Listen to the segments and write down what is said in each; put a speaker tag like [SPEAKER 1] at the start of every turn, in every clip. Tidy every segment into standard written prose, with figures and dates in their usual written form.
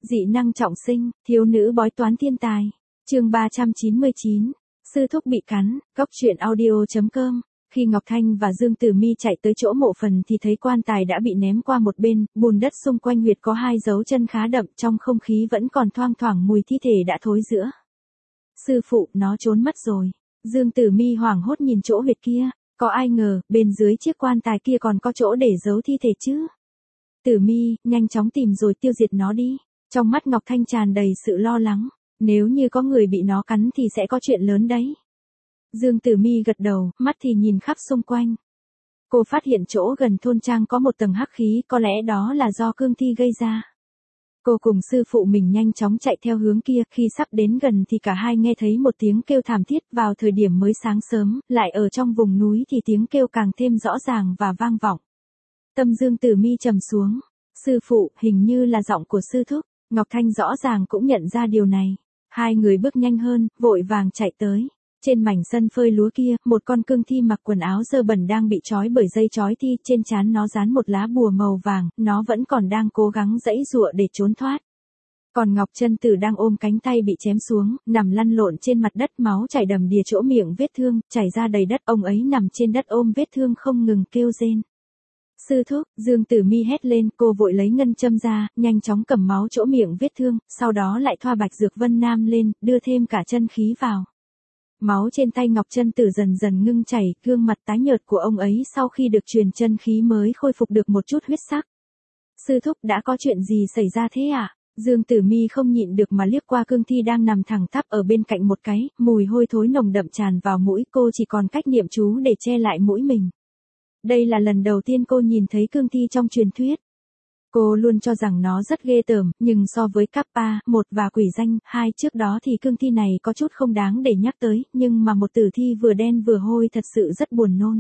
[SPEAKER 1] Dị năng trọng sinh, thiếu nữ bói toán thiên tài. Chương 399. Sư thúc bị cắn, góc truyện audio.com. Khi Ngọc Thanh và Dương Tử Mi chạy tới chỗ mộ phần thì thấy quan tài đã bị ném qua một bên, bùn đất xung quanh huyệt có hai dấu chân khá đậm, trong không khí vẫn còn thoang thoảng mùi thi thể đã thối rữa. Sư phụ, nó trốn mất rồi. Dương Tử Mi hoảng hốt nhìn chỗ huyệt kia, có ai ngờ, bên dưới chiếc quan tài kia còn có chỗ để giấu thi thể chứ. Tử Mi, nhanh chóng tìm rồi tiêu diệt nó đi. Trong mắt Ngọc Thanh tràn đầy sự lo lắng, nếu như có người bị nó cắn thì sẽ có chuyện lớn đấy. Dương Tử Mi gật đầu, mắt thì nhìn khắp xung quanh. Cô phát hiện chỗ gần thôn trang có một tầng hắc khí, có lẽ đó là do cương thi gây ra. Cô cùng sư phụ mình nhanh chóng chạy theo hướng kia, khi sắp đến gần thì cả hai nghe thấy một tiếng kêu thảm thiết. Vào thời điểm mới sáng sớm, lại ở trong vùng núi thì tiếng kêu càng thêm rõ ràng và vang vọng. Tâm Dương Tử Mi trầm xuống. Sư phụ, hình như là giọng của sư thúc. Ngọc Thanh rõ ràng cũng nhận ra điều này. Hai người bước nhanh hơn, vội vàng chạy tới. Trên mảnh sân phơi lúa kia, một con cương thi mặc quần áo dơ bẩn đang bị trói bởi dây trói thi, trên trán nó dán một lá bùa màu vàng, nó vẫn còn đang cố gắng giãy giụa để trốn thoát. Còn Ngọc Chân Tử đang ôm cánh tay bị chém xuống, nằm lăn lộn trên mặt đất, máu chảy đầm đìa chỗ miệng vết thương, chảy ra đầy đất. Ông ấy nằm trên đất ôm vết thương không ngừng kêu rên. Sư thúc, Dương Tử Mi hét lên, cô vội lấy ngân châm ra, nhanh chóng cầm máu chỗ miệng vết thương, sau đó lại thoa bạch dược vân nam lên, đưa thêm cả chân khí vào. Máu trên tay Ngọc Chân Tử dần dần ngưng chảy, gương mặt tái nhợt của ông ấy sau khi được truyền chân khí mới khôi phục được một chút huyết sắc. Sư thúc, đã có chuyện gì xảy ra thế ạ? Dương Tử Mi không nhịn được mà liếc qua cương thi đang nằm thẳng tắp ở bên cạnh một cái, mùi hôi thối nồng đậm tràn vào mũi, cô chỉ còn cách niệm chú để che lại mũi mình. Đây là lần đầu tiên cô nhìn thấy cương thi trong truyền thuyết. Cô luôn cho rằng nó rất ghê tởm, nhưng so với Kappa 1 và Quỷ Danh 2 trước đó thì cương thi này có chút không đáng để nhắc tới, nhưng mà một tử thi vừa đen vừa hôi thật sự rất buồn nôn.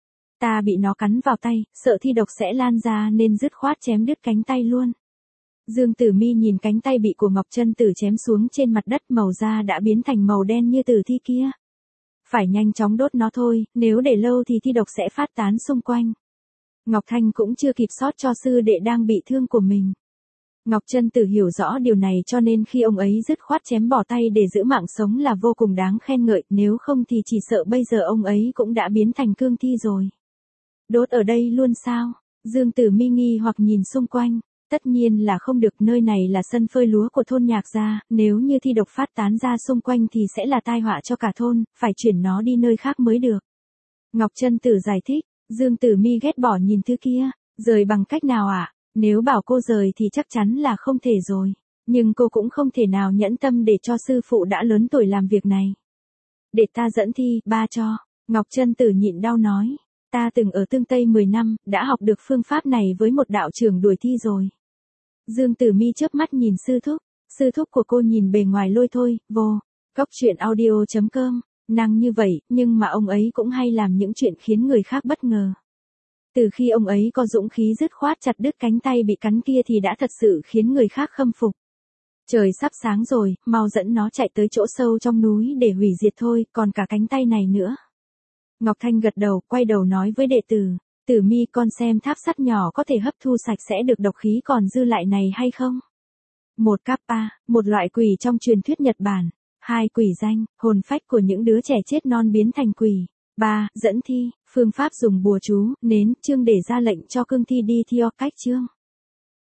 [SPEAKER 1] Ta bị nó cắn vào tay, sợ thi độc sẽ lan ra nên dứt khoát chém đứt cánh tay luôn. Dương Tử Mi nhìn cánh tay bị của Ngọc Chân Tử chém xuống trên mặt đất, màu da đã biến thành màu đen như tử thi kia. Phải nhanh chóng đốt nó thôi, nếu để lâu thì thi độc sẽ phát tán xung quanh. Ngọc Thanh cũng chưa kịp xót cho sư đệ đang bị thương của mình. Ngọc Chân Tử hiểu rõ điều này cho nên khi ông ấy dứt khoát chém bỏ tay để giữ mạng sống là vô cùng đáng khen ngợi, nếu không thì chỉ sợ bây giờ ông ấy cũng đã biến thành cương thi rồi. Đốt ở đây luôn sao? Dương Tử Mi nghi hoặc nhìn xung quanh. Tất nhiên là không được, nơi này là sân phơi lúa của thôn Nhạc gia, nếu như thi độc phát tán ra xung quanh thì sẽ là tai họa cho cả thôn, phải chuyển nó đi nơi khác mới được. Ngọc Chân Tử giải thích. Dương Tử Mi ghét bỏ nhìn thứ kia, rời bằng cách nào ạ? Nếu bảo cô rời thì chắc chắn là không thể rồi, nhưng cô cũng không thể nào nhẫn tâm để cho sư phụ đã lớn tuổi làm việc này. Để ta dẫn thi, ba cho. Ngọc Chân Tử nhịn đau nói, ta từng ở Tương Tây 10 năm, đã học được phương pháp này với một đạo trưởng đuổi thi rồi. Dương Tử Mi chớp mắt nhìn sư thúc của cô nhìn bề ngoài lôi thôi, vô. Góc truyện audio.com. Năng như vậy, nhưng mà ông ấy cũng hay làm những chuyện khiến người khác bất ngờ. Từ khi ông ấy có dũng khí dứt khoát chặt đứt cánh tay bị cắn kia thì đã thật sự khiến người khác khâm phục. Trời sắp sáng rồi, mau dẫn nó chạy tới chỗ sâu trong núi để hủy diệt thôi, còn cả cánh tay này nữa. Ngọc Thanh gật đầu, quay đầu nói với đệ tử, Tử Mi, con xem tháp sắt nhỏ có thể hấp thu sạch sẽ được độc khí còn dư lại này hay không? Một Kappa, một loại quỷ trong truyền thuyết Nhật Bản. 2 Quỷ Danh, hồn phách của những đứa trẻ chết non biến thành quỷ. 3 Dẫn thi, phương pháp dùng bùa chú, nến, chương để ra lệnh cho cương thi đi theo cách chương.